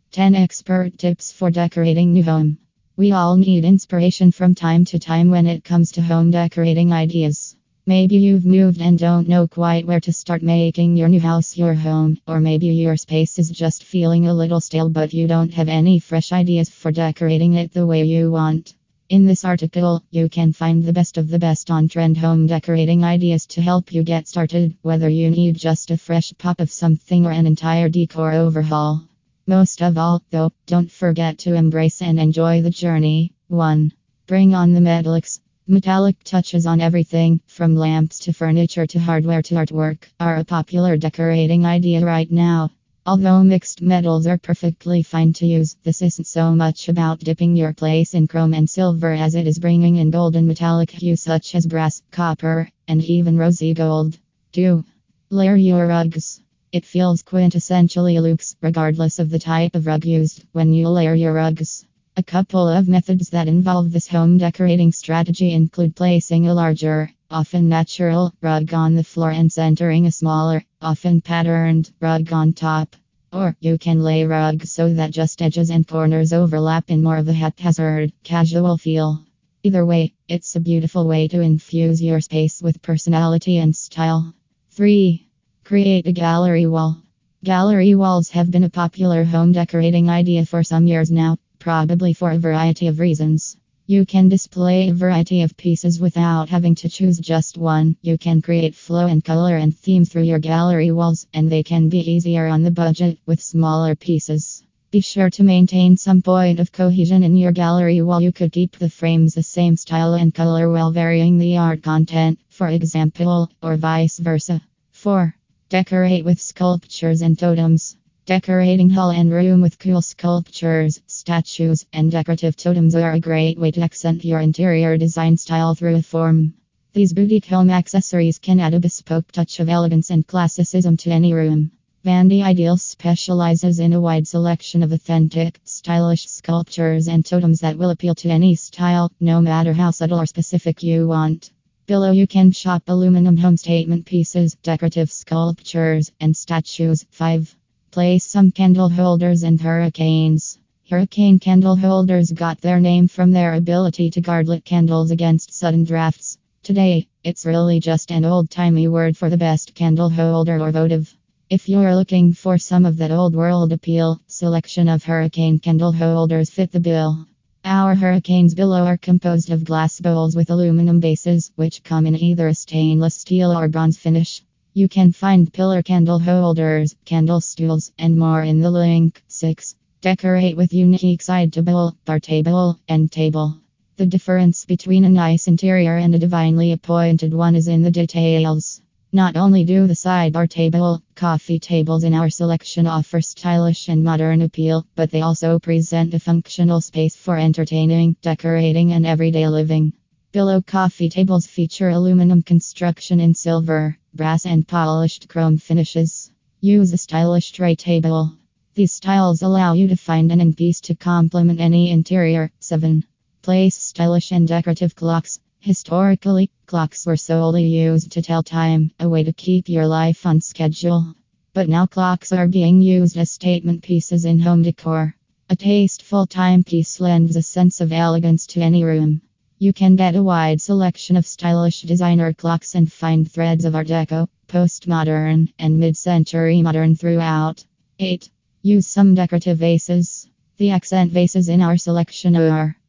10 expert tips for decorating new home. We all need inspiration from time to time when it comes to home decorating ideas. Maybe you've moved and don't know quite where to start making your new house your home, or maybe your space is just feeling a little stale but you don't have any fresh ideas for decorating it the way you want. In this article, you can find the best of the best on trend home decorating ideas to help you get started, whether you need just a fresh pop of something or an entire decor overhaul. Most of all, though, don't forget to embrace and enjoy the journey. 1. Bring on the metallics. Metallic touches on everything, from lamps to furniture to hardware to artwork, are a popular decorating idea right now. Although mixed metals are perfectly fine to use, this isn't so much about dipping your place in chrome and silver as it is bringing in gold and metallic hues such as brass, copper, and even rosy gold. 2. Layer your rugs. It feels quintessentially luxe, regardless of the type of rug used, when you layer your rugs. A couple of methods that involve this home decorating strategy include placing a larger, often natural, rug on the floor and centering a smaller, often patterned, rug on top. Or you can lay rugs so that just edges and corners overlap in more of a haphazard, casual feel. Either way, it's a beautiful way to infuse your space with personality and style. 3. Create a gallery wall. Gallery walls have been a popular home decorating idea for some years now, probably for a variety of reasons. You can display a variety of pieces without having to choose just one. You can create flow and color and theme through your gallery walls, and they can be easier on the budget with smaller pieces. Be sure to maintain some point of cohesion in your gallery wall. You could keep the frames the same style and color while varying the art content, for example, or vice versa. 4. Decorate with sculptures and totems. Decorating hall and room with cool sculptures, statues, and decorative totems are a great way to accent your interior design style through a form. These boutique home accessories can add a bespoke touch of elegance and classicism to any room. Vandy Ideals specializes in a wide selection of authentic, stylish sculptures and totems that will appeal to any style, no matter how subtle or specific you want. Below you can shop aluminum home statement pieces, decorative sculptures, and statues. 5. Place some candle holders and hurricanes. Hurricane candle holders got their name from their ability to guard lit candles against sudden drafts. Today, it's really just an old-timey word for the best candle holder or votive. If you're looking for some of that old world appeal, selection of hurricane candle holders fit the bill. Our hurricanes below are composed of glass bowls with aluminum bases, which come in either a stainless steel or bronze finish. You can find pillar candle holders, candle stools, and more in the link. 6. Decorate with unique side table, bar table, and table. The difference between a nice interior and a divinely appointed one is in the details. Not only do the sidebar table, coffee tables in our selection offer stylish and modern appeal, but they also present a functional space for entertaining, decorating, and everyday living. Below coffee tables feature aluminum construction in silver, brass, and polished chrome finishes. Use a stylish tray table. These styles allow you to find an end piece to complement any interior. 7. Place stylish and decorative clocks. Historically, clocks were solely used to tell time, a way to keep your life on schedule. But now clocks are being used as statement pieces in home decor. A tasteful timepiece lends a sense of elegance to any room. You can get a wide selection of stylish designer clocks and find threads of Art Deco, postmodern, and mid-century modern throughout. 8. Use some decorative vases. The accent vases in our selection are